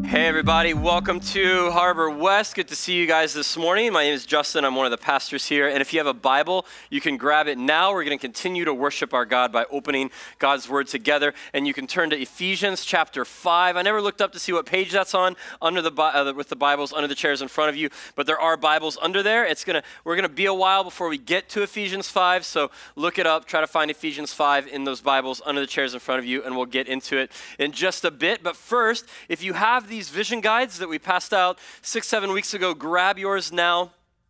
Hey everybody, welcome to Harbor West. Good to see you guys this morning. My name is Justin, I'm one of the pastors here, and if you have a Bible, you can grab it now. We're going to continue to worship our God by opening God's Word together, and you can turn to Ephesians chapter 5. I never looked up to see what page that's on under with the Bibles under the chairs in front of you, but there are Bibles under there. We're going to be a while before we get to Ephesians 5, so look it up, try to find Ephesians 5 in those Bibles under the chairs in front of you, and we'll get into it in just a bit. But first, if you have these vision guides that we passed out 6-7 weeks ago, grab yours now.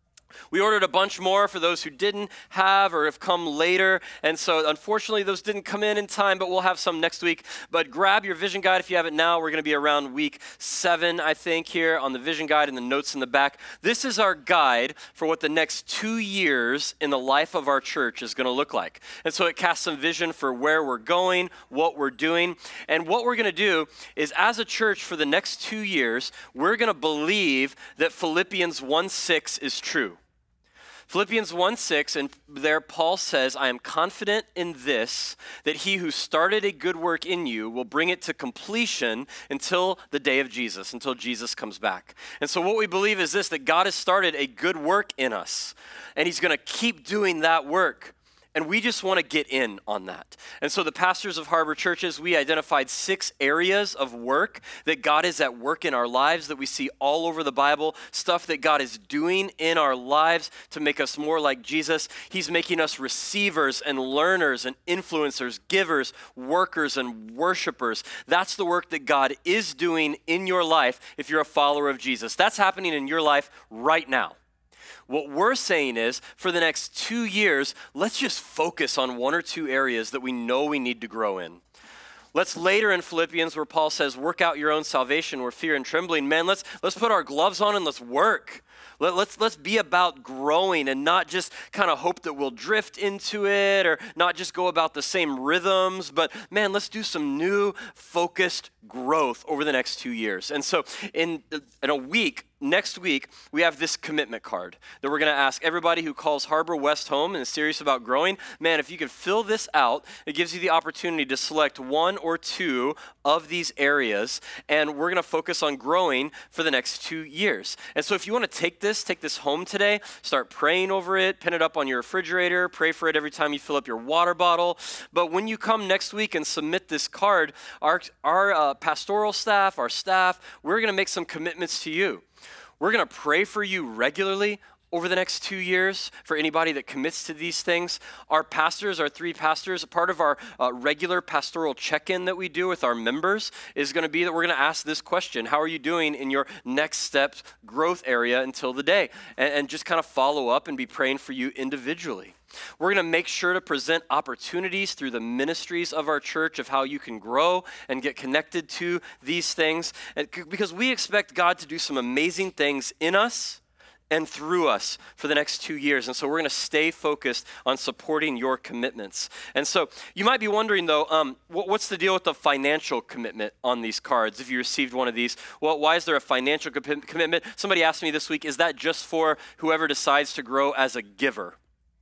We ordered a bunch more for those who didn't have or have come later, and so unfortunately those didn't come in time, but we'll have some next week. But grab your vision guide if you have it now. We're going to be around week 7, I think, here on the vision guide and the notes in the back. This is our guide for what the next 2 years in the life of our church is going to look like. And so it casts some vision for where we're going, what we're doing, and what we're going to do is, as a church for the next 2 years, we're going to believe that Philippians 1:6 is true. Philippians 1:6, and there Paul says, I am confident in this, that he who started a good work in you will bring it to completion until the day of Jesus, until Jesus comes back. And so what we believe is this, that God has started a good work in us, and he's going to keep doing that work. And we just want to get in on that. And so the pastors of Harbor Churches, we identified 6 areas of work that God is at work in our lives that we see all over the Bible, stuff that God is doing in our lives to make us more like Jesus. He's making us receivers and learners and influencers, givers, workers, and worshipers. That's the work that God is doing in your life if you're a follower of Jesus. That's happening in your life right now. What we're saying is, for the next 2 years, let's just focus on 1 or 2 areas that we know we need to grow in. Let's later in Philippians, where Paul says, work out your own salvation with fear and trembling. Man, let's put our gloves on and let's work. Let's be about growing and not just kind of hope that we'll drift into it or not just go about the same rhythms, but man, let's do some new focused growth over the next 2 years. And so in a week, next week, we have this commitment card that we're going to ask everybody who calls Harbor West home and is serious about growing. Man, if you could fill this out, it gives you the opportunity to select 1 or 2 of these areas, and we're going to focus on growing for the next 2 years. And so if you want to take this home today, start praying over it, pin it up on your refrigerator, pray for it every time you fill up your water bottle. But when you come next week and submit this card, our pastoral staff, our staff, we're going to make some commitments to you. We're going to pray for you regularly over the next 2 years for anybody that commits to these things. Our pastors, our 3 pastors, part of our regular pastoral check-in that we do with our members is going to be that we're going to ask this question: how are you doing in your next steps growth area until the day? And just kind of follow up and be praying for you individually. We're going to make sure to present opportunities through the ministries of our church of how you can grow and get connected to these things, because we expect God to do some amazing things in us and through us for the next 2 years. And so we're going to stay focused on supporting your commitments. And so you might be wondering, though, what's the deal with the financial commitment on these cards if you received one of these? Well, why is there a financial commitment? Somebody asked me this week, is that just for whoever decides to grow as a giver?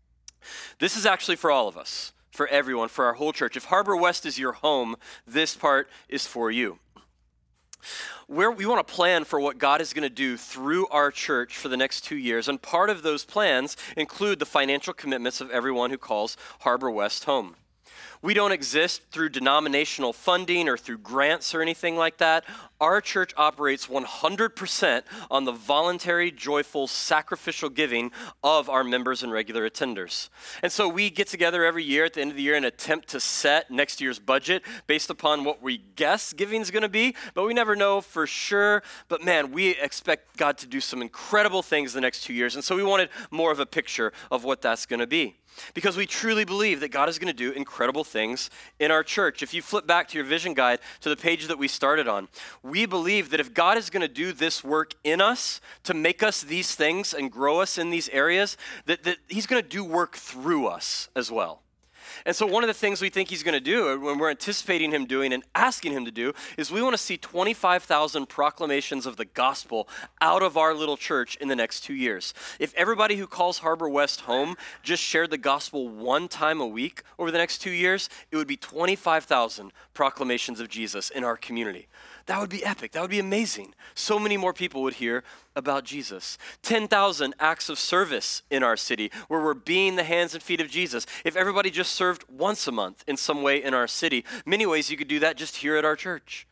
This is actually for all of us, for everyone, for our whole church. If Harbor West is your home, this part is for you. We want to plan for what God is going to do through our church for the next 2 years, and part of those plans include the financial commitments of everyone who calls Harbor West home. We don't exist through denominational funding or through grants or anything like that. Our church operates 100% on the voluntary, joyful, sacrificial giving of our members and regular attenders. And so we get together every year at the end of the year and attempt to set next year's budget based upon what we guess giving is going to be, but we never know for sure. But man, we expect God to do some incredible things the next 2 years. And so we wanted more of a picture of what that's going to be, because we truly believe that God is going to do incredible things in our church. If you flip back to your vision guide to the page that we started on, we believe that if God is going to do this work in us to make us these things and grow us in these areas, that he's going to do work through us as well. And so one of the things we think he's going to do, when we're anticipating him doing and asking him to do, is we want to see 25,000 proclamations of the gospel out of our little church in the next 2 years. If everybody who calls Harbor West home just shared the gospel 1 time a week over the next 2 years, it would be 25,000 proclamations of Jesus in our community. That would be epic. That would be amazing. So many more people would hear about Jesus. 10,000 acts of service in our city where we're being the hands and feet of Jesus. If everybody just served once a month in some way in our city, many ways you could do that just here at our church.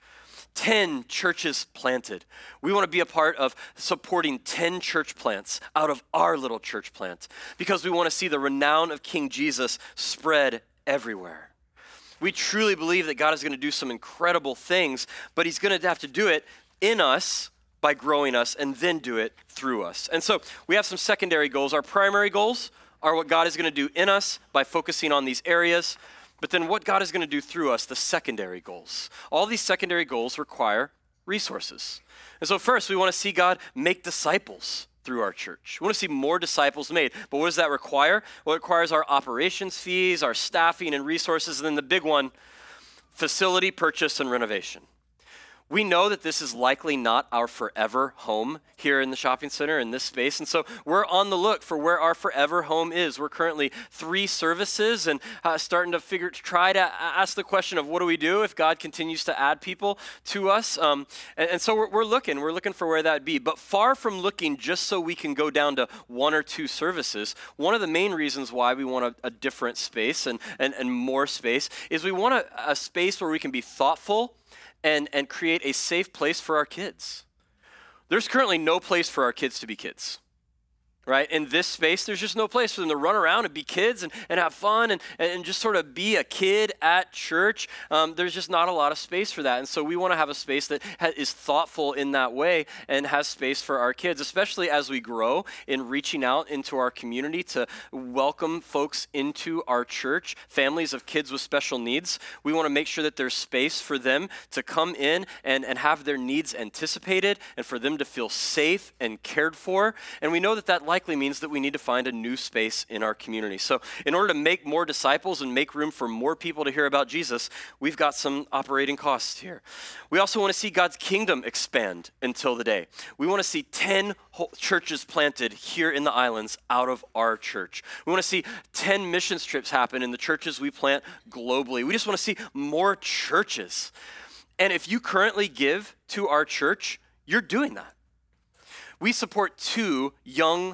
10 churches planted. We want to be a part of supporting 10 church plants out of our little church plant because we want to see the renown of King Jesus spread everywhere. We truly believe that God is going to do some incredible things, but he's going to have to do it in us by growing us and then do it through us. And so we have some secondary goals. Our primary goals are what God is going to do in us by focusing on these areas, but then what God is going to do through us, the secondary goals. All these secondary goals require resources. And so first, we want to see God make disciples through our church. We want to see more disciples made. But what does that require? Well, it requires our operations fees, our staffing and resources, and then the big one, facility purchase and renovation. We know that this is likely not our forever home here in the shopping center in this space. And so we're on the look for where our forever home is. We're currently 3 services and starting to try to ask the question of what do we do if God continues to add people to us? And so we're looking for where that would be. But far from looking just so we can go down to 1 or 2 services, one of the main reasons why we want a different space and more space is we want a space where we can be thoughtful and create a safe place for our kids. There's currently no place for our kids to be kids, right? In this space, there's just no place for them to run around and be kids and have fun and just sort of be a kid at church. There's just not a lot of space for that. And so we want to have a space that is thoughtful in that way and has space for our kids, especially as we grow in reaching out into our community to welcome folks into our church, families of kids with special needs. We want to make sure that there's space for them to come in and have their needs anticipated and for them to feel safe and cared for. And we know that likely means that we need to find a new space in our community. So in order to make more disciples and make room for more people to hear about Jesus, we've got some operating costs here. We also want to see God's kingdom expand until the day. We want to see 10 churches planted here in the islands out of our church. We want to see 10 missions trips happen in the churches we plant globally. We just want to see more churches. And if you currently give to our church, you're doing that. We support 2 young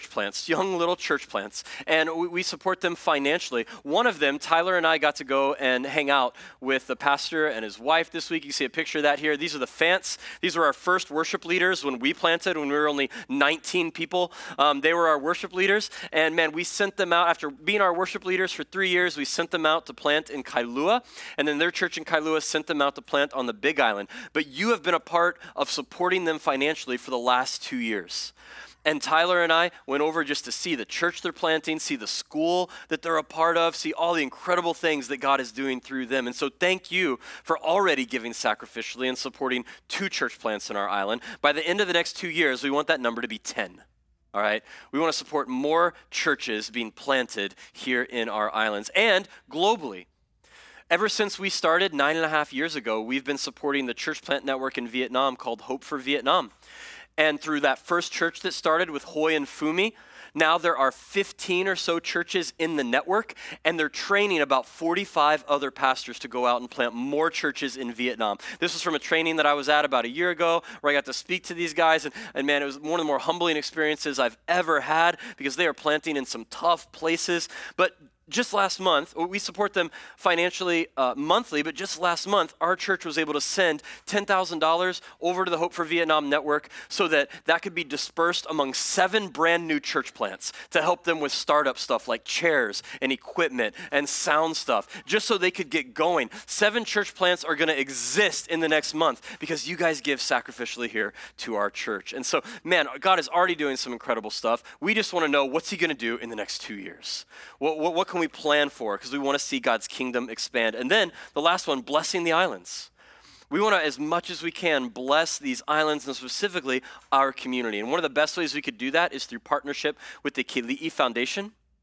little church plants, and we support them financially. One of them, Tyler and I got to go and hang out with the pastor and his wife this week. You see a picture of that here. These are the Fants. These were our first worship leaders when we planted, when we were only 19 people. They were our worship leaders, and man, we sent them out. After being our worship leaders for 3 years, we sent them out to plant in Kailua, and then their church in Kailua sent them out to plant on the Big Island. But you have been a part of supporting them financially for the last 2 years. And Tyler and I went over just to see the church they're planting, see the school that they're a part of, see all the incredible things that God is doing through them. And so thank you for already giving sacrificially and supporting 2 church plants in our island. By the end of the next 2 years, we want that number to be 10. All right? We want to support more churches being planted here in our islands and globally. Ever since we started 9.5 years ago, we've been supporting the church plant network in Vietnam called Hope for Vietnam. And through that first church that started with Hoi and Fumi, now there are 15 or so churches in the network, and they're training about 45 other pastors to go out and plant more churches in Vietnam. This was from a training that I was at about a year ago where I got to speak to these guys, and man, it was one of the more humbling experiences I've ever had because they are planting in some tough places. But just last month, we support them financially monthly, but just last month, our church was able to send $10,000 over to the Hope for Vietnam network so that could be dispersed among 7 brand new church plants to help them with startup stuff like chairs and equipment and sound stuff, just so they could get going. 7 church plants are going to exist in the next month because you guys give sacrificially here to our church. And so, man, God is already doing some incredible stuff. We just want to know, what's he going to do in the next 2 years? What can we plan for? Because we want to see God's kingdom expand. And then the last one, blessing the islands. We want to, as much as we can, bless these islands and specifically our community. And one of the best ways we could do that is through partnership with the Kili'i Foundation.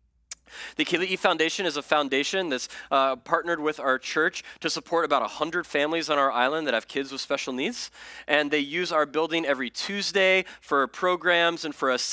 The Keli'i Foundation is a foundation that's partnered with our church to support about 100 families on our island that have kids with special needs. And they use our building every Tuesday for programs and for a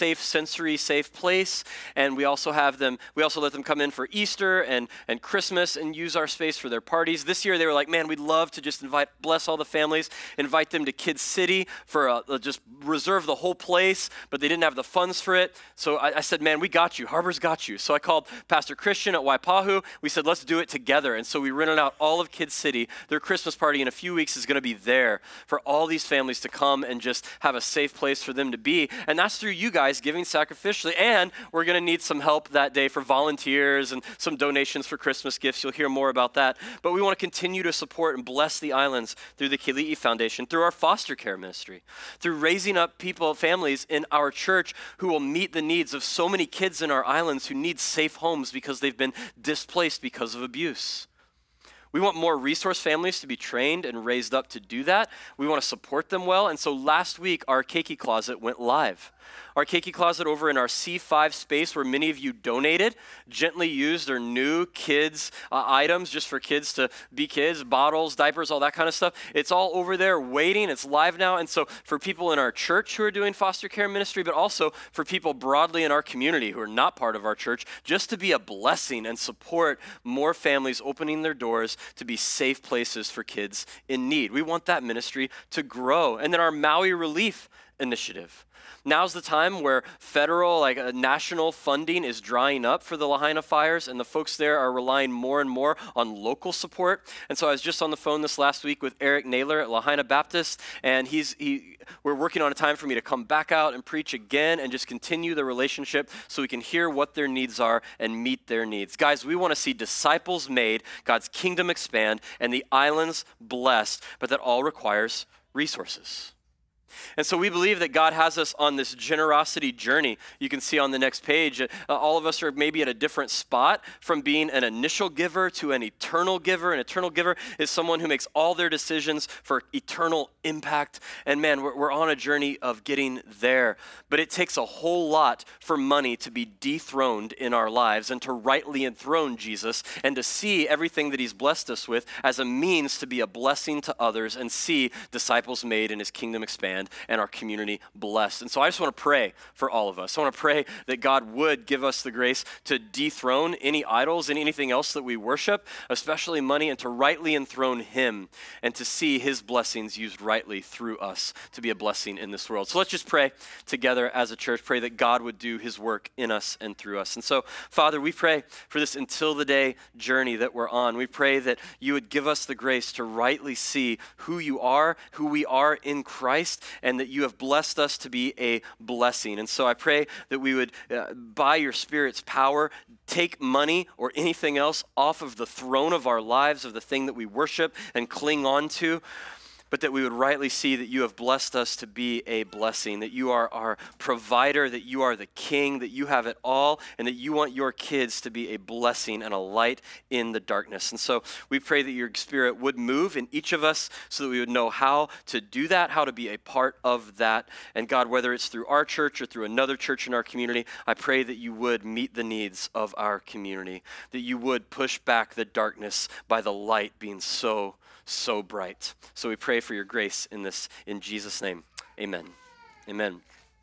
safe place. And we also let them come in for Easter and Christmas and use our space for their parties. This year they were like, man, we'd love to just bless all the families, invite them to Kids City for just reserve the whole place, but they didn't have the funds for it. So I said, man, we got you. Harbor's got you. So I called Pastor Christian at Waipahu. We said, let's do it together. And so we rented out all of Kids City. Their Christmas party in a few weeks is going to be there for all these families to come and just have a safe place for them to be. And that's through you guys giving sacrificially. And we're going to need some help that day for volunteers and some donations for Christmas gifts. You'll hear more about that. But we want to continue to support and bless the islands through the Keli'i Foundation, through our foster care ministry, through raising up families in our church who will meet the needs of so many kids in our islands who need safe homes because they've been displaced because of abuse. We want more resource families to be trained and raised up to do that. We want to support them well. And so last week, our Keiki Closet went live. Our Keiki Closet over in our C5 space where many of you donated, gently used our new kids items just for kids to be kids, bottles, diapers, all that kind of stuff. It's all over there waiting. It's live now. And so for people in our church who are doing foster care ministry, but also for people broadly in our community who are not part of our church, just to be a blessing and support more families opening their doors to be safe places for kids in need. We want that ministry to grow. And then our Maui Relief Initiative. Now's the time where federal, national funding is drying up for the Lahaina fires, and the folks there are relying more and more on local support. And so I was just on the phone this last week with Eric Naylor at Lahaina Baptist, and we're working on a time for me to come back out and preach again and just continue the relationship so we can hear what their needs are and meet their needs. Guys, we want to see disciples made, God's kingdom expand, and the islands blessed, but that all requires resources. And so we believe that God has us on this generosity journey. You can see on the next page, all of us are maybe at a different spot from being an initial giver to an eternal giver. An eternal giver is someone who makes all their decisions for eternal impact. And man, we're on a journey of getting there. But it takes a whole lot for money to be dethroned in our lives and to rightly enthrone Jesus and to see everything that he's blessed us with as a means to be a blessing to others and see disciples made and his kingdom expand and our community blessed. And so I just want to pray for all of us. I want to pray that God would give us the grace to dethrone any idols and anything else that we worship, especially money, and to rightly enthrone him and to see his blessings used rightly through us to be a blessing in this world. So let's just pray together as a church, pray that God would do his work in us and through us. And so, Father, we pray for this until the day journey that we're on. We pray that you would give us the grace to rightly see who you are, who we are in Christ, and that you have blessed us to be a blessing. And so I pray that we would, by your Spirit's power, take money or anything else off of the throne of our lives, of the thing that we worship and cling on to, but that we would rightly see that you have blessed us to be a blessing, that you are our provider, that you are the king, that you have it all, and that you want your kids to be a blessing and a light in the darkness. And so we pray that your Spirit would move in each of us so that we would know how to do that, how to be a part of that. And God, whether it's through our church or through another church in our community, I pray that you would meet the needs of our community, that you would push back the darkness by the light being so bright. So we pray for your grace in this, in Jesus' name. Amen. Amen.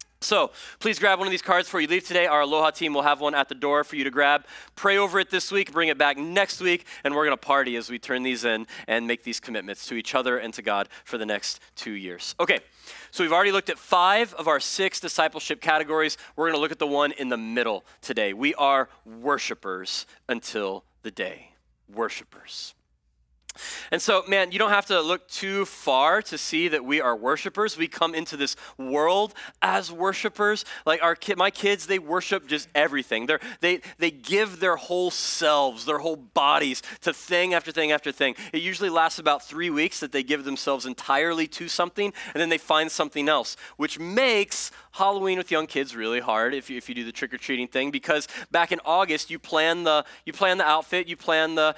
So please grab one of these cards before you leave today. Our Aloha team will have one at the door for you to grab. Pray over it this week, bring it back next week, and we're going to party as we turn these in and make these commitments to each other and to God for the next 2 years. Okay, so we've already looked at 5 of our 6 discipleship categories. We're going to look at the one in the middle today. We are worshipers until the day. Worshipers. And so, man, you don't have to look too far to see that we are worshipers. We come into this world as worshipers. Like my kids, they worship just everything. They give their whole selves, their whole bodies to thing after thing after thing. It usually lasts about 3 weeks that they give themselves entirely to something, and then they find something else, which makes Halloween with young kids really hard if you do the trick-or-treating thing, because back in August, you plan the outfit, you plan the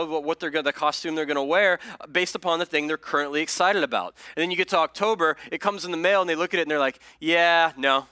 costume they're going to wear based upon the thing they're currently excited about. And then you get to October, it comes in the mail and they look at it and they're like, yeah, no,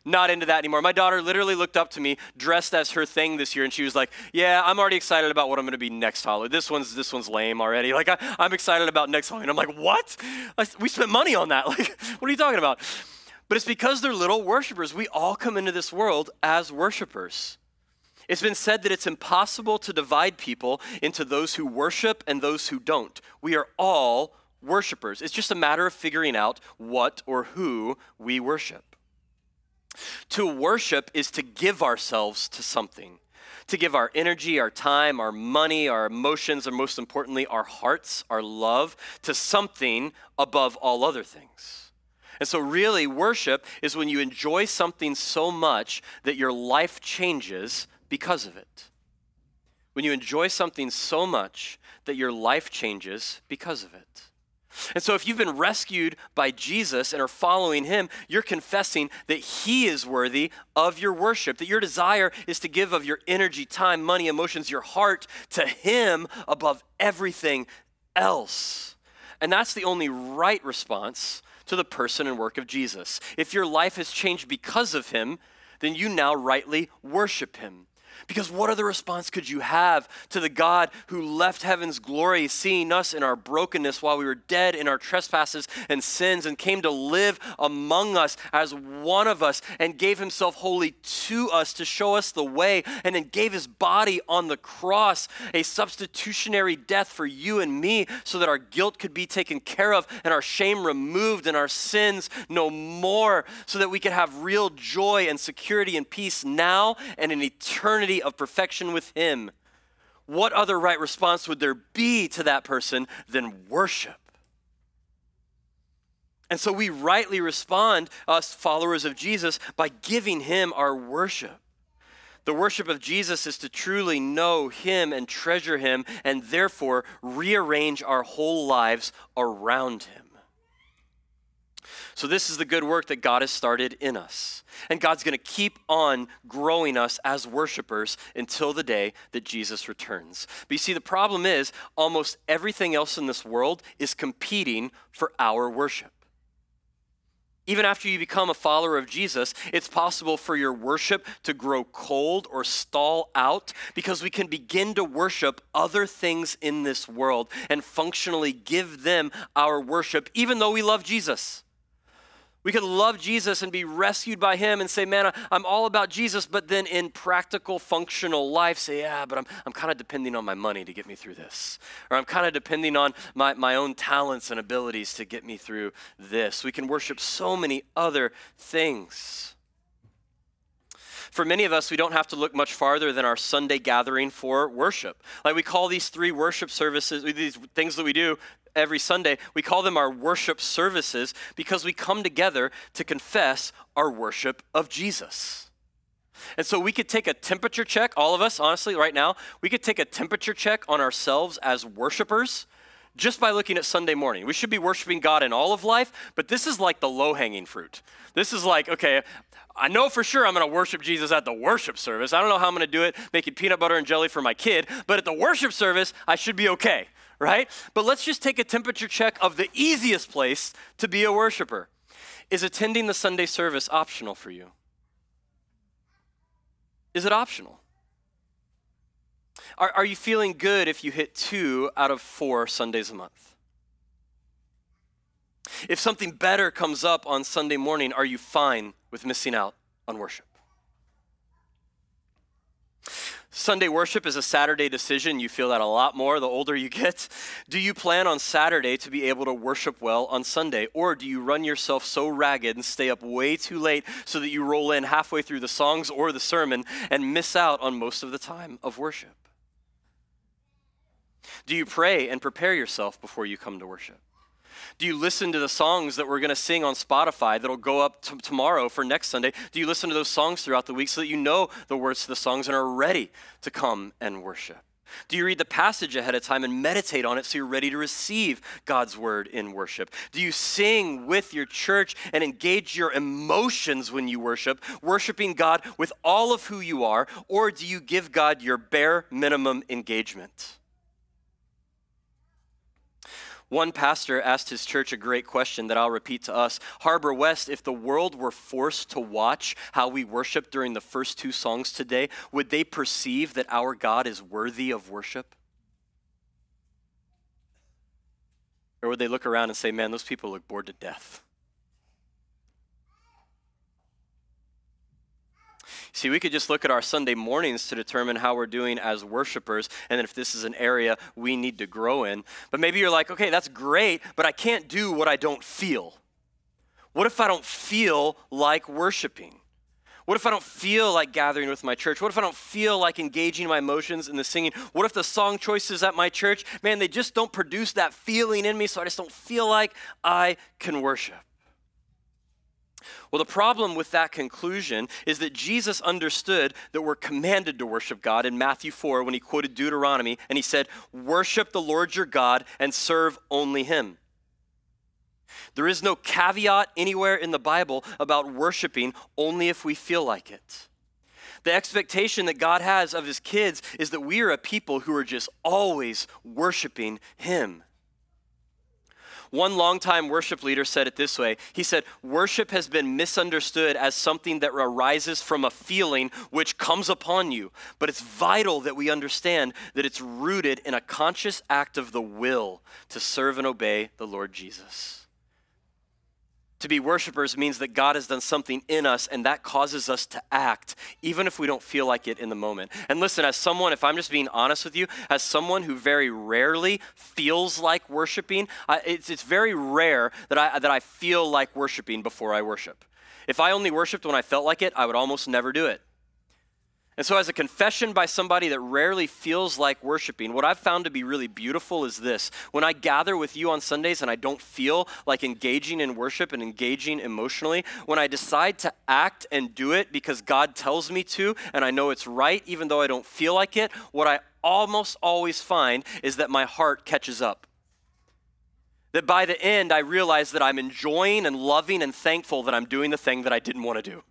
Not into that anymore. My daughter literally looked up to me dressed as her thing this year, and she was like, yeah, I'm already excited about what I'm going to be next Halloween. This one's lame already. Like, I'm excited about next Halloween. I'm like, what? We spent money on that. Like, what are you talking about? But it's because they're little worshipers. We all come into this world as worshipers. It's been said that it's impossible to divide people into those who worship and those who don't. We are all worshipers. It's just a matter of figuring out what or who we worship. To worship is to give ourselves to something, to give our energy, our time, our money, our emotions, and most importantly, our hearts, our love to something above all other things. And so really, worship is when you enjoy something so much that your life changes because of it. When you enjoy something so much that your life changes because of it. And so if you've been rescued by Jesus and are following him, you're confessing that he is worthy of your worship, that your desire is to give of your energy, time, money, emotions, your heart to him above everything else. And that's the only right response to the person and work of Jesus. If your life has changed because of him, then you now rightly worship him. Because what other response could you have to the God who left heaven's glory, seeing us in our brokenness while we were dead in our trespasses and sins, and came to live among us as one of us and gave himself wholly to us to show us the way, and then gave his body on the cross, a substitutionary death for you and me, so that our guilt could be taken care of and our shame removed and our sins no more, so that we could have real joy and security and peace now and in eternity of perfection with him. What other right response would there be to that person than worship? And so we rightly respond, us followers of Jesus, by giving him our worship. The worship of Jesus is to truly know him and treasure him, and therefore rearrange our whole lives around him. So this is the good work that God has started in us. And God's going to keep on growing us as worshipers until the day that Jesus returns. But you see, the problem is almost everything else in this world is competing for our worship. Even after you become a follower of Jesus, it's possible for your worship to grow cold or stall out because we can begin to worship other things in this world and functionally give them our worship, even though we love Jesus. We could love Jesus and be rescued by him and say, man, I'm all about Jesus, but then in practical, functional life say, yeah, but I'm kind of depending on my money to get me through this. Or I'm kind of depending on my own talents and abilities to get me through this. We can worship so many other things. For many of us, we don't have to look much farther than our Sunday gathering for worship. Like we call these 3 worship services, these things that we do every Sunday, we call them our worship services because we come together to confess our worship of Jesus. And so we could take a temperature check, all of us, honestly, right now, we could take a temperature check on ourselves as worshipers just by looking at Sunday morning. We should be worshiping God in all of life, but this is like the low-hanging fruit. This is like, okay, I know for sure I'm going to worship Jesus at the worship service. I don't know how I'm going to do it, making peanut butter and jelly for my kid, but at the worship service, I should be okay, right? But let's just take a temperature check of the easiest place to be a worshiper. Is attending the Sunday service optional for you? Is it optional? Are you feeling good if you hit 2 out of 4 Sundays a month? If something better comes up on Sunday morning, are you fine with missing out on worship? Sunday worship is a Saturday decision. You feel that a lot more the older you get. Do you plan on Saturday to be able to worship well on Sunday? Or do you run yourself so ragged and stay up way too late so that you roll in halfway through the songs or the sermon and miss out on most of the time of worship? Do you pray and prepare yourself before you come to worship? Do you listen to the songs that we're going to sing on Spotify that'll go up tomorrow for next Sunday? Do you listen to those songs throughout the week so that you know the words to the songs and are ready to come and worship? Do you read the passage ahead of time and meditate on it so you're ready to receive God's word in worship? Do you sing with your church and engage your emotions when you worship, worshiping God with all of who you are, or do you give God your bare minimum engagement? One pastor asked his church a great question that I'll repeat to us. Harbor West, if the world were forced to watch how we worship during the first two songs today, would they perceive that our God is worthy of worship? Or would they look around and say, man, those people look bored to death? See, we could just look at our Sunday mornings to determine how we're doing as worshipers, and then if this is an area we need to grow in. But maybe you're like, okay, that's great, but I can't do what I don't feel. What if I don't feel like worshiping? What if I don't feel like gathering with my church? What if I don't feel like engaging my emotions in the singing? What if the song choices at my church, man, they just don't produce that feeling in me, so I just don't feel like I can worship? Well, the problem with that conclusion is that Jesus understood that we're commanded to worship God in Matthew 4 when he quoted Deuteronomy, and he said, worship the Lord your God and serve only him. There is no caveat anywhere in the Bible about worshiping only if we feel like it. The expectation that God has of his kids is that we are a people who are just always worshiping him. One longtime worship leader said it this way. He said, worship has been misunderstood as something that arises from a feeling which comes upon you. But it's vital that we understand that it's rooted in a conscious act of the will to serve and obey the Lord Jesus. To be worshipers means that God has done something in us, and that causes us to act, even if we don't feel like it in the moment. And listen, as someone, if I'm just being honest with you, as someone who very rarely feels like worshiping, it's very rare that I feel like worshiping before I worship. If I only worshiped when I felt like it, I would almost never do it. And so as a confession by somebody that rarely feels like worshiping, what I've found to be really beautiful is this. When I gather with you on Sundays and I don't feel like engaging in worship and engaging emotionally, when I decide to act and do it because God tells me to, and I know it's right, even though I don't feel like it, what I almost always find is that my heart catches up. That by the end, I realize that I'm enjoying and loving and thankful that I'm doing the thing that I didn't want to do.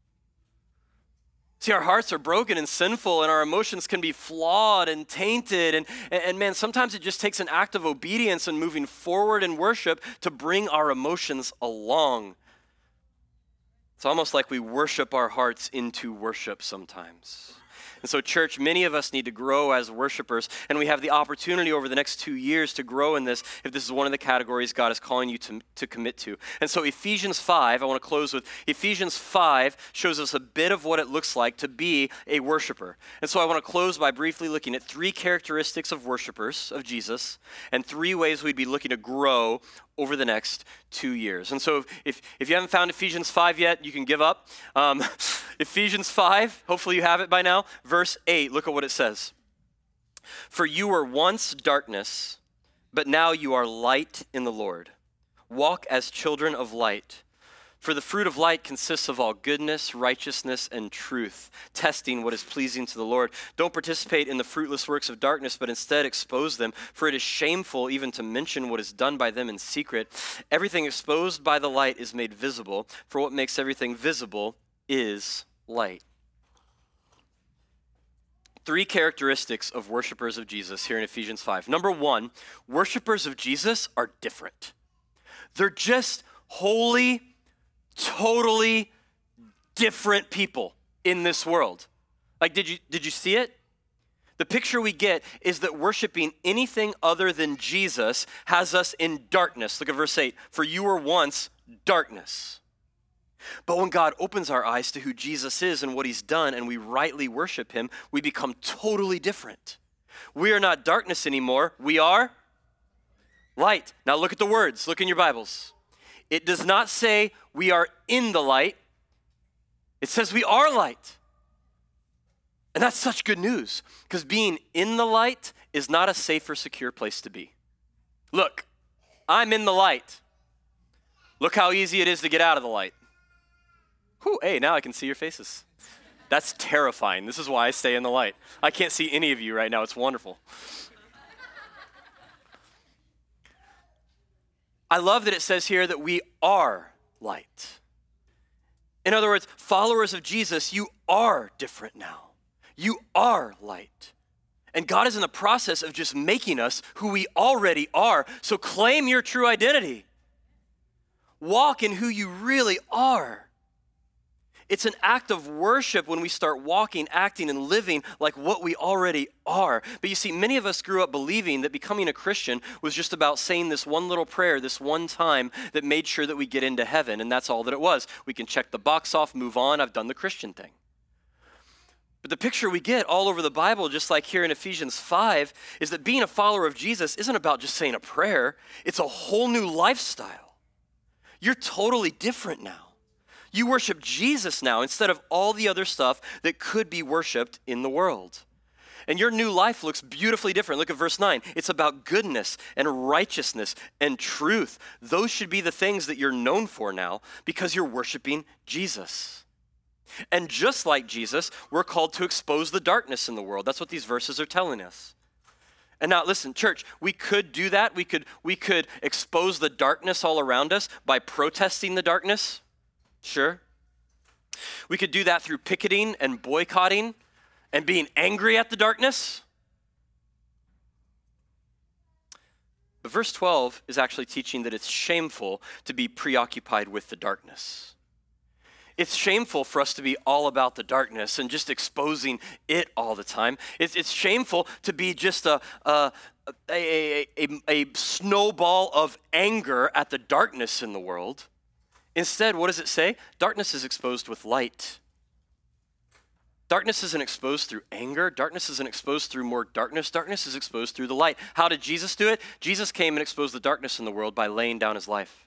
See, our hearts are broken and sinful, and our emotions can be flawed and tainted. And man, sometimes it just takes an act of obedience and moving forward in worship to bring our emotions along. It's almost like we worship our hearts into worship sometimes. And so, church, many of us need to grow as worshipers, and we have the opportunity over the next 2 years to grow in this if this is one of the categories God is calling you to commit to. And so Ephesians 5, I want to close with Ephesians 5 shows us a bit of what it looks like to be a worshiper. And so I want to close by briefly looking at 3 characteristics of worshipers of Jesus and 3 ways we'd be looking to grow over the next 2 years. And so if you haven't found Ephesians 5 yet, you can give up. Ephesians 5, hopefully you have it by now. Verse 8, look at what it says. For you were once darkness, but now you are light in the Lord. Walk as children of light. For the fruit of light consists of all goodness, righteousness, and truth, testing what is pleasing to the Lord. Don't participate in the fruitless works of darkness, but instead expose them, for it is shameful even to mention what is done by them in secret. Everything exposed by the light is made visible, for what makes everything visible is light. 3 characteristics of worshipers of Jesus here in Ephesians 5. Number 1, worshipers of Jesus are different. They're just holy, totally different people in this world. Like, did you see it? The picture we get is that worshiping anything other than Jesus has us in darkness. Look at verse 8. For you were once darkness. But when God opens our eyes to who Jesus is and what he's done, and we rightly worship him, we become totally different. We are not darkness anymore. We are light. Now look at the words. Look in your Bibles. It does not say we are in the light. It says we are light. And that's such good news, because being in the light is not a safe or secure place to be. Look, I'm in the light. Look how easy it is to get out of the light. Whew, hey, now I can see your faces. That's terrifying. This is why I stay in the light. I can't see any of you right now. It's wonderful. I love that it says here that we are light. In other words, followers of Jesus, you are different now. You are light. And God is in the process of just making us who we already are. So claim your true identity. Walk in who you really are. It's an act of worship when we start walking, acting, and living like what we already are. But you see, many of us grew up believing that becoming a Christian was just about saying this one little prayer, this one time that made sure that we get into heaven, and that's all that it was. We can check the box off, move on, I've done the Christian thing. But the picture we get all over the Bible, just like here in Ephesians 5, is that being a follower of Jesus isn't about just saying a prayer. It's a whole new lifestyle. You're totally different now. You worship Jesus now instead of all the other stuff that could be worshiped in the world. And your new life looks beautifully different. Look at verse 9. It's about goodness and righteousness and truth. Those should be the things that you're known for now because you're worshiping Jesus. And just like Jesus, we're called to expose the darkness in the world. That's what these verses are telling us. And now listen, church, we could do that. We could expose the darkness all around us by protesting the darkness. Sure. We could do that through picketing and boycotting and being angry at the darkness. But verse 12 is actually teaching that it's shameful to be preoccupied with the darkness. It's shameful for us to be all about the darkness and just exposing it all the time. It's shameful to be just a snowball of anger at the darkness in the world. Instead, what does it say? Darkness is exposed with light. Darkness isn't exposed through anger. Darkness isn't exposed through more darkness. Darkness is exposed through the light. How did Jesus do it? Jesus came and exposed the darkness in the world by laying down his life.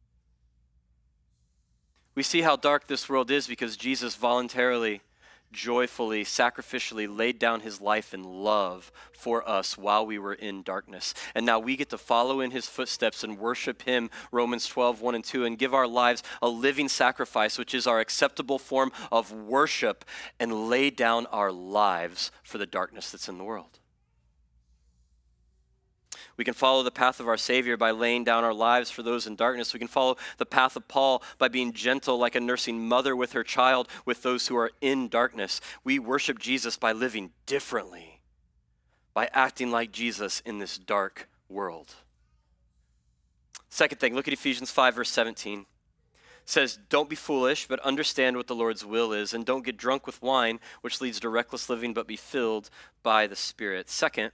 We see how dark this world is because Jesus voluntarily, joyfully, sacrificially laid down his life in love for us while we were in darkness. And now we get to follow in his footsteps and worship him, Romans 12, 1 and 2, and give our lives a living sacrifice, which is our acceptable form of worship, and lay down our lives for the darkness that's in the world. We can follow the path of our Savior by laying down our lives for those in darkness. We can follow the path of Paul by being gentle like a nursing mother with her child, with those who are in darkness. We worship Jesus by living differently, by acting like Jesus in this dark world. Second thing, look at Ephesians 5, verse 17. It says, don't be foolish, but understand what the Lord's will is, and don't get drunk with wine, which leads to reckless living, but be filled by the Spirit. Second,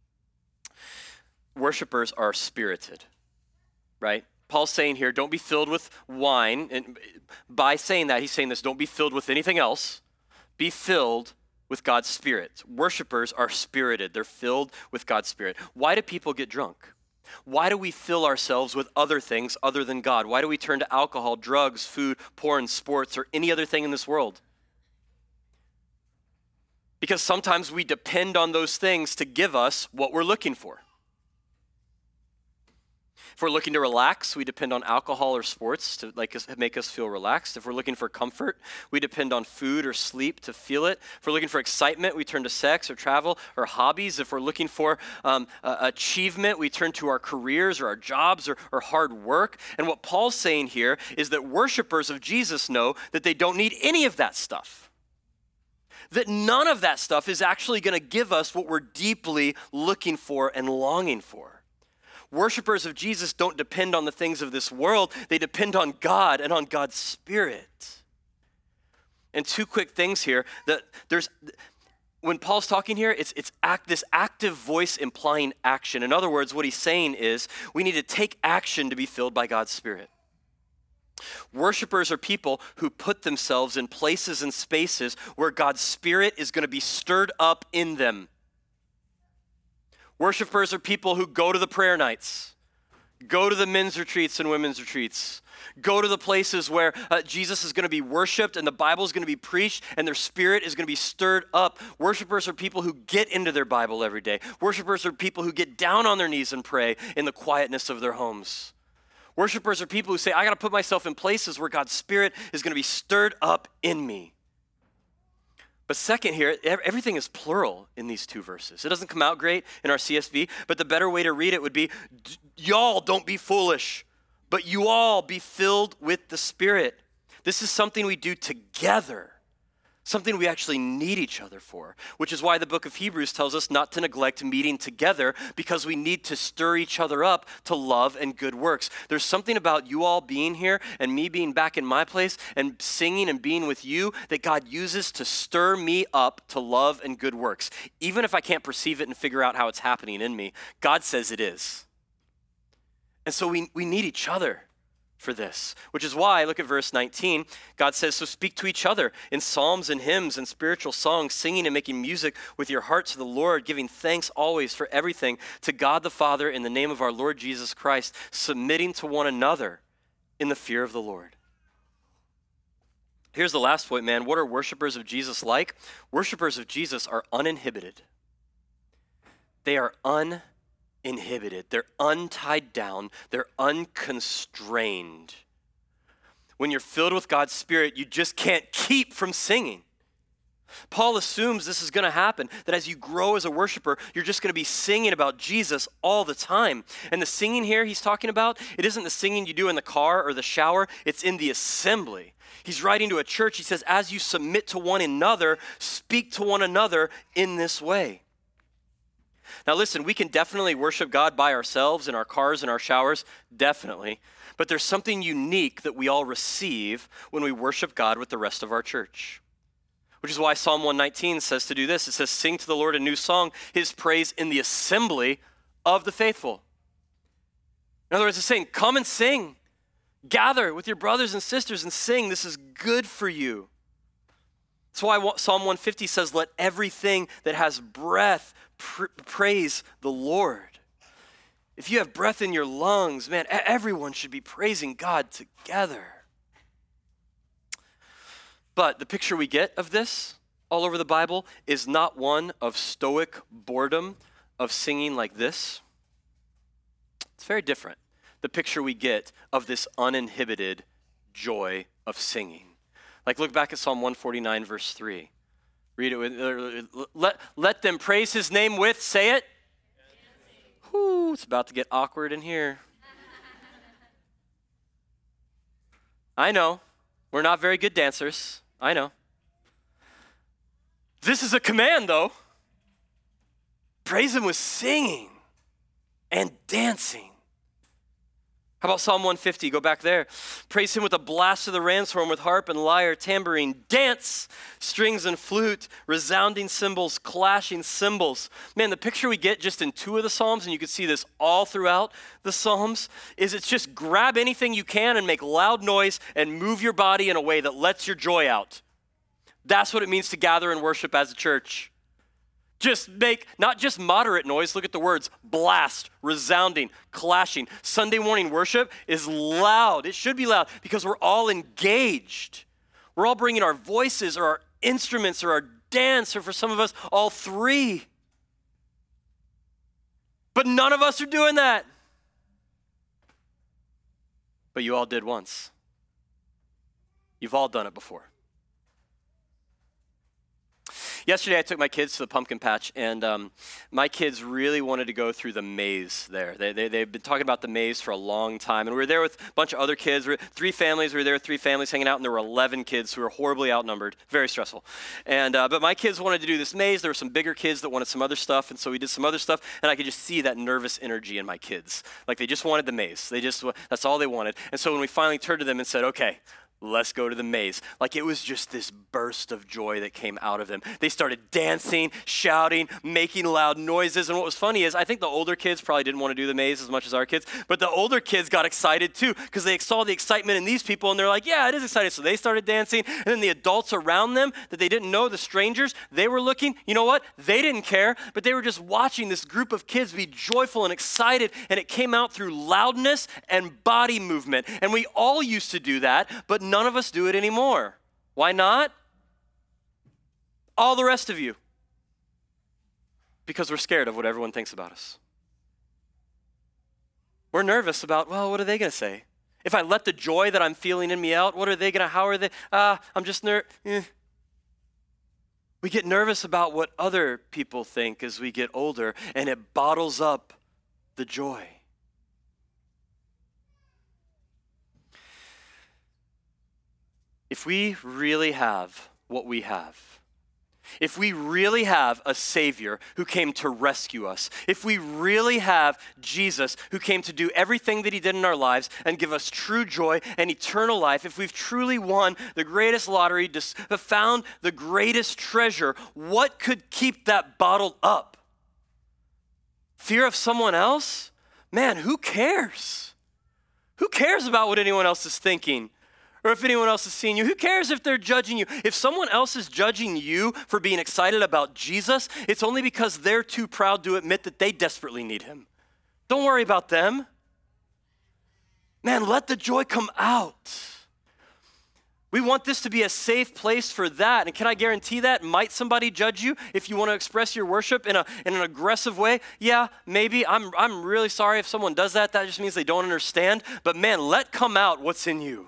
worshipers are spirited, right? Paul's saying here, don't be filled with wine. And by saying that, he's saying this, don't be filled with anything else. Be filled with God's Spirit. Worshipers are spirited. They're filled with God's Spirit. Why do people get drunk? Why do we fill ourselves with other things other than God? Why do we turn to alcohol, drugs, food, porn, sports, or any other thing in this world? Because sometimes we depend on those things to give us what we're looking for. If we're looking to relax, we depend on alcohol or sports to make us feel relaxed. If we're looking for comfort, we depend on food or sleep to feel it. If we're looking for excitement, we turn to sex or travel or hobbies. If we're looking for achievement, we turn to our careers or our jobs or hard work. And what Paul's saying here is that worshipers of Jesus know that they don't need any of that stuff. That none of that stuff is actually going to give us what we're deeply looking for and longing for. Worshipers of Jesus don't depend on the things of this world. They depend on God and on God's Spirit. And two quick things here. When Paul's talking here, it's this active voice implying action. In other words, what he's saying is we need to take action to be filled by God's Spirit. Worshipers are people who put themselves in places and spaces where God's Spirit is going to be stirred up in them. Worshipers are people who go to the prayer nights, go to the men's retreats and women's retreats, go to the places where Jesus is going to be worshiped and the Bible is going to be preached and their spirit is going to be stirred up. Worshipers are people who get into their Bible every day. Worshipers are people who get down on their knees and pray in the quietness of their homes. Worshipers are people who say, I got to put myself in places where God's Spirit is going to be stirred up in me. But second here, everything is plural in these two verses. It doesn't come out great in our CSB, but the better way to read it would be, y'all don't be foolish, but you all be filled with the Spirit. This is something we do together. something we actually need each other for, which is why the book of Hebrews tells us not to neglect meeting together, because we need to stir each other up to love and good works. There's something about you all being here and me being back in my place and singing and being with you that God uses to stir me up to love and good works. Even if I can't perceive it and figure out how it's happening in me, God says it is. And so we need each other for this, which is why, look at verse 19, God says, so speak to each other in psalms and hymns and spiritual songs, singing and making music with your heart to the Lord, giving thanks always for everything to God the Father in the name of our Lord Jesus Christ, submitting to one another in the fear of the Lord. Here's the last point, man. What are worshipers of Jesus like? Worshipers of Jesus are uninhibited. They are uninhibited. They're untied down. They're unconstrained. When you're filled with God's Spirit, you just can't keep from singing. Paul assumes this is going to happen, that as you grow as a worshiper, you're just going to be singing about Jesus all the time. And the singing here he's talking about, it isn't the singing you do in the car or the shower, it's in the assembly. He's writing to a church. He says, as you submit to one another, speak to one another in this way. Now listen, we can definitely worship God by ourselves in our cars and our showers, definitely. But there's something unique that we all receive when we worship God with the rest of our church. Which is why Psalm 119 says to do this. It says, sing to the Lord a new song, his praise in the assembly of the faithful. In other words, it's saying, come and sing. Gather with your brothers and sisters and sing. This is good for you. That's why Psalm 150 says, let everything that has breath praise the Lord. If you have breath in your lungs, man, everyone should be praising God together. But the picture we get of this all over the Bible is not one of stoic boredom of singing like this. It's very different. The picture we get of this uninhibited joy of singing. Like look back at Psalm 149, verse 3. Read it with, let them praise his name with, say it. Whoo, it's about to get awkward in here. I know, we're not very good dancers. I know. This is a command though. Praise him with singing and dancing. How about Psalm 150? Go back there. Praise him with a blast of the ram's horn, with harp and lyre, tambourine, dance, strings and flute, resounding cymbals, clashing cymbals. Man, the picture we get just in two of the Psalms, and you can see this all throughout the Psalms, is it's just grab anything you can and make loud noise and move your body in a way that lets your joy out. That's what it means to gather and worship as a church. Just make, not just moderate noise, look at the words, blast, resounding, clashing. Sunday morning worship is loud. It should be loud because we're all engaged. We're all bringing our voices or our instruments or our dance, or for some of us, all three. But none of us are doing that. But you all did once. You've all done it before. Yesterday, I took my kids to the pumpkin patch, and my kids really wanted to go through the maze there. They've been talking about the maze for a long time, and we were there with a bunch of other kids. We were there with three families hanging out, and there were 11 kids who were horribly outnumbered, very stressful. And but my kids wanted to do this maze. There were some bigger kids that wanted some other stuff, and so we did some other stuff, and I could just see that nervous energy in my kids. Like they just wanted the maze. That's all they wanted. And so when we finally turned to them and said, okay, let's go to the maze. Like it was just this burst of joy that came out of them. They started dancing, shouting, making loud noises. And what was funny is I think the older kids probably didn't want to do the maze as much as our kids, but the older kids got excited too because they saw the excitement in these people and they're like, yeah, it is exciting. So they started dancing. And then the adults around them that they didn't know, the strangers, they were looking, you know what? They didn't care, but they were just watching this group of kids be joyful and excited. And it came out through loudness and body movement. And we all used to do that, but none of us do it anymore. Why not? All the rest of you. Because we're scared of what everyone thinks about us. We're nervous about, well, what are they going to say? If I let the joy that I'm feeling in me out, what are they going to, how are they, I'm just We get nervous about what other people think as we get older, and it bottles up the joy. If we really have what we have, if we really have a Savior who came to rescue us, if we really have Jesus who came to do everything that he did in our lives and give us true joy and eternal life, if we've truly won the greatest lottery, found the greatest treasure, what could keep that bottled up? Fear of someone else? Man, who cares? Who cares about what anyone else is thinking? Or if anyone else is seeing you? Who cares if they're judging you? If someone else is judging you for being excited about Jesus, it's only because they're too proud to admit that they desperately need him. Don't worry about them. Man, let the joy come out. We want this to be a safe place for that. And can I guarantee that? Might somebody judge you if you want to express your worship in an aggressive way? Yeah, maybe. I'm really sorry if someone does that. That just means they don't understand. But man, let come out what's in you.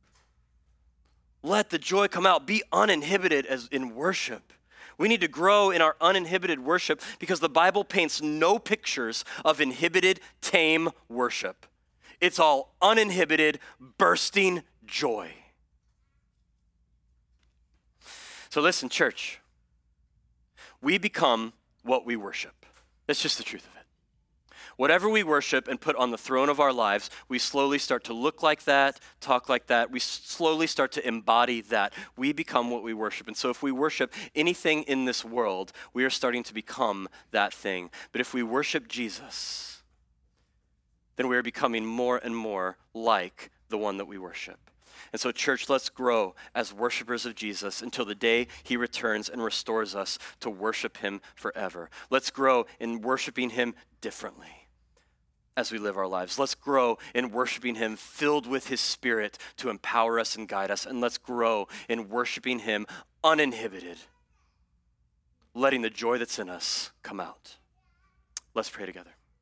Let the joy come out. Be uninhibited as in worship. We need to grow in our uninhibited worship because the Bible paints no pictures of inhibited, tame worship. It's all uninhibited, bursting joy. So listen, church, we become what we worship. That's just the truth of it. Whatever we worship and put on the throne of our lives, we slowly start to look like that, talk like that. We slowly start to embody that. We become what we worship. And so if we worship anything in this world, we are starting to become that thing. But if we worship Jesus, then we are becoming more and more like the one that we worship. And so, church, let's grow as worshipers of Jesus until the day he returns and restores us to worship him forever. Let's grow in worshiping him differently as we live our lives. Let's grow in worshiping him filled with his Spirit to empower us and guide us. And let's grow in worshiping him uninhibited, letting the joy that's in us come out. Let's pray together.